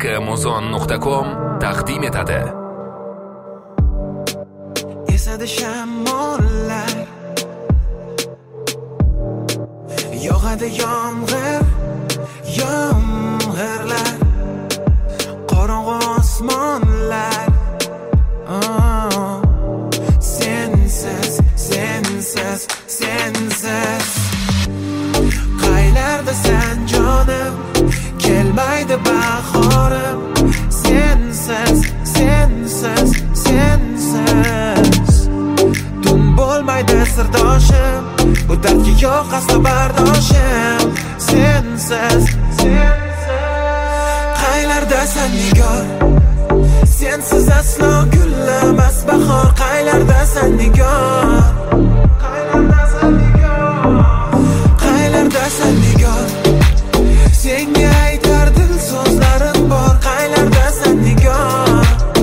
Muzon.com taqdim etadi. Esadi shamollar, yog'adi yomg'irlar, qorong'u osmonlar. Sensiz qaylardasan jonim, kelmaydi bahorim. Sensiz tun bo'lmaydi sirdoshim, bu dardga yo'q aslo bardoshim. Sensiz qaylardasan nigor, sensiz aslo gullamas bahor. Qaylardasan nigor, qaylardasan nigor, senga aytar dil so'zlarim bor. Qaylardasan nigor,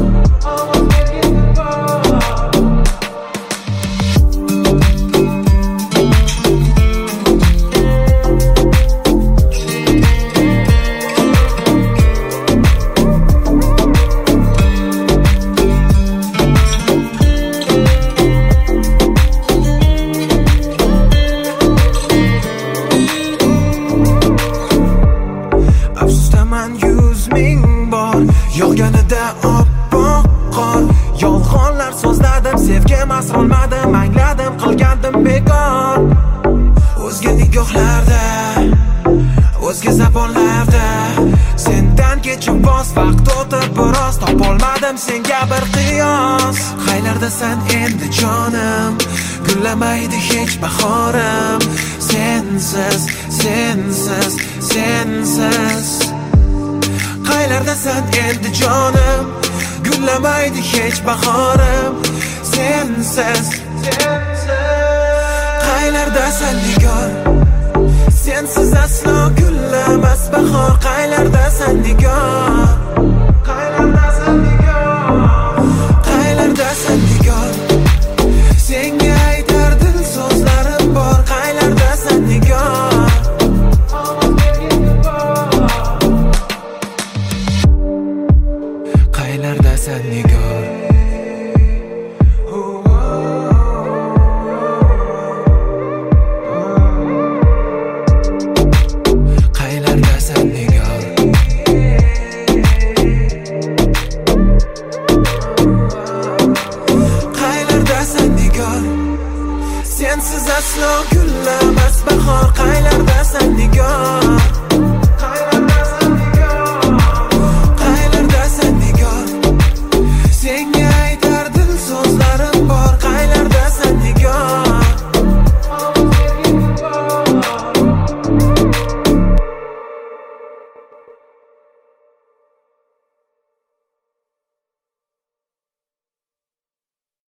yog'ganida oppoq qor. Yolg'onlar so'zladim, sevgim asrolmadim, angladim, qilgandim bekor. O'zga nigohlarda, o'zga zabonlarda sendan kechib boz vaqt o'tib biroz topolmadim senga bir qiyos. Qaylardasan endi jonim, gullamaydi hech bahorim. Sensiz qaylardasan endi jonim, gullamaydi hech bahorim. Sensiz qaylardasan nigor, sensiz aslo gullamas bahor. Qaylardasan nigor, qaylardasan nigor, senga aytar dil so'zlarim bor. Qaylardasan nigor, qaylardasan nigor. Qaylardasan nigor, qaylardasan nigor, sensiz aslo gullamas bahor. Qaylardasan nigor.